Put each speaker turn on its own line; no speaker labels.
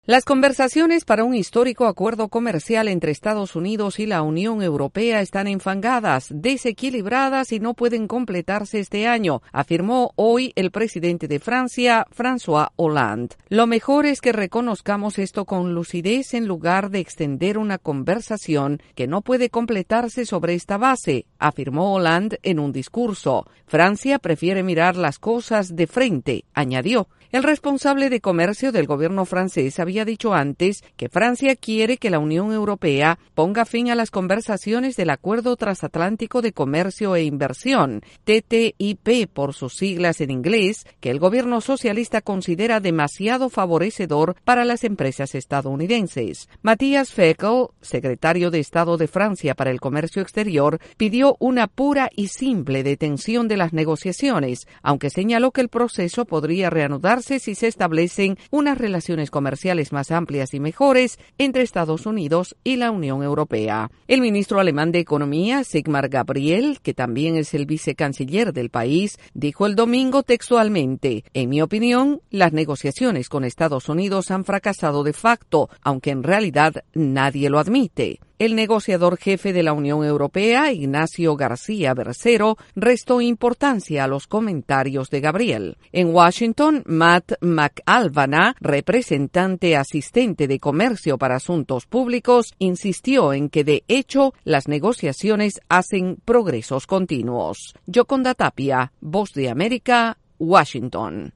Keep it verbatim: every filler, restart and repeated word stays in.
Las conversaciones para un histórico acuerdo comercial entre Estados Unidos y la Unión Europea están enfangadas, desequilibradas y no pueden completarse este año, afirmó hoy el presidente de Francia, François Hollande. Lo mejor es que reconozcamos esto con lucidez en lugar de extender una conversación que no puede completarse sobre esta base, afirmó Hollande en un discurso. Francia prefiere mirar las cosas de frente, añadió. El responsable de comercio del gobierno francés había dicho antes que Francia quiere que la Unión Europea ponga fin a las conversaciones del Acuerdo Transatlántico de Comercio e Inversión, T T I P por sus siglas en inglés, que el gobierno socialista considera demasiado favorecedor para las empresas estadounidenses. Matthias Fekl, secretario de Estado de Francia para el Comercio Exterior, pidió una pura y simple detención de las negociaciones, aunque señaló que el proceso podría reanudarse si se establecen unas relaciones comerciales más amplias y mejores entre Estados Unidos y la Unión Europea. El ministro alemán de Economía, Sigmar Gabriel, que también es el vicecanciller del país, dijo el domingo textualmente: "En mi opinión, las negociaciones con Estados Unidos han fracasado de facto, aunque en realidad nadie lo admite". El negociador jefe de la Unión Europea, Ignacio García Bercero, restó importancia a los comentarios de Gabriel. En Washington, Matt McAlvana, representante asistente de Comercio para Asuntos Públicos, insistió en que, de hecho, las negociaciones hacen progresos continuos. Yoconda Tapia, Voz de América, Washington.